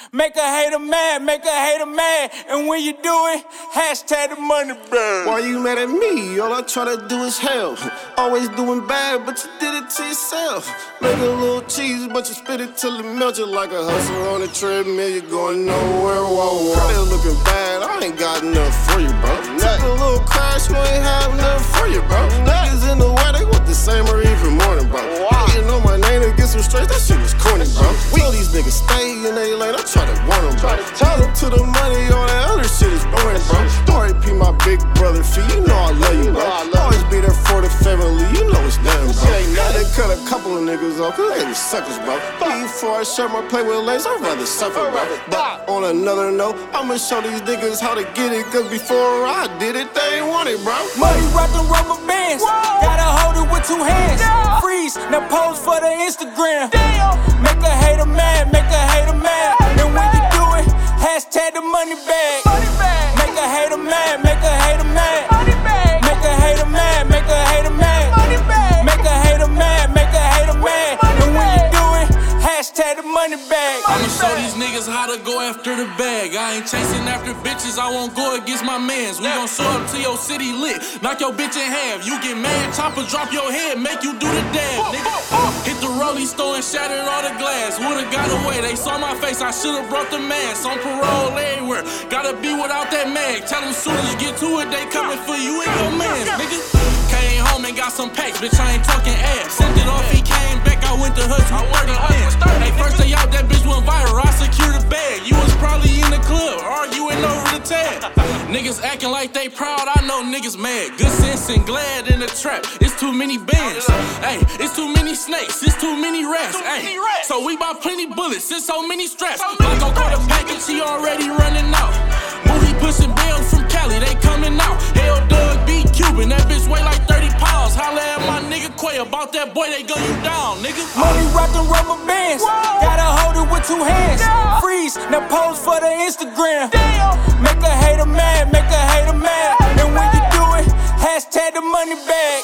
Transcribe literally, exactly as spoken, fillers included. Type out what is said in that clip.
Make a hater mad, make a hater mad. And when you do it, hashtag the money bag. Why you mad at me? All I try to do is help. Always doing bad, but you did it to yourself. Make a little cheese, but you spit it till it melts. You like a hustler on a treadmill, you going nowhere. Whoa, whoa. Probably looking bad, I ain't got enough for you, bro. Took a little crash, you ain't have enough for you, bro. Niggas in the way, they want the same or even more than bro. You know my name to get some straight, that shit was corny, bro. We know these niggas stay in they lane, I try to warn them, bro. Tell them to the money, all that other shit is boring, bro. R I P my big brother fee, you know I love you, bro. Always be there for the family, you know it's nothing, bro. Now they cut a couple of niggas off, cause they was suckers, bro. Before I share my play with lanes, I'd rather suffer, bro. But on another note, I'ma show these niggas how to get it, cause before I did it, they ain't want it, bro. Money wrapped in rubber bands, gotta hold it with two hands. Freeze, now pose for the Instagram. Make a hater mad, make a hater mad. And when you do it, hashtag the money bag. Make a hater mad, make a hater mad. Make a hater mad, make a hater mad. Make a hater mad, make a hater mad. And when you do it, hashtag the money bag. I'ma show these niggas how to go after the bag. I ain't chasing after bitches, I won't go against my mans. We gon' show up to your city lit, knock your bitch in half. You get mad, chopper drop your head, make you do the dab, nigga. Hit the rollie store and shattered all the glass. Would've got away, they saw my face, I should've brought the mask. On parole everywhere, gotta be without that mag. Tell them soon as you get to it, they coming for you and your mans, nigga. Came home and got some packs, bitch, I ain't talking ass. Sent it off, he came back, I went to Hutch with thirty pins. Hey, first day out, that bitch went viral, I secured the bag. You was probably in the club, arguing over the tag. Niggas acting like they proud, I know niggas mad. Good sense and glad in the trap, it's too many bands. Hey, it's too many snakes, it's too many rats. Hey, so we bought plenty bullets, it's so many straps. Blanco caught a package, he already running out. Moody pushing bells from Cali, they coming out. Hell Doug B Cuban, that bitch weigh like thirty pounds. Holla at my nigga Quay about that boy, they gun you down, nigga. Money wrapped in rubber bands, gotta hold it with two hands. Freeze, now pose for the Instagram. Make a hater mad, make a hater mad. And when you do it, hashtag the money bag.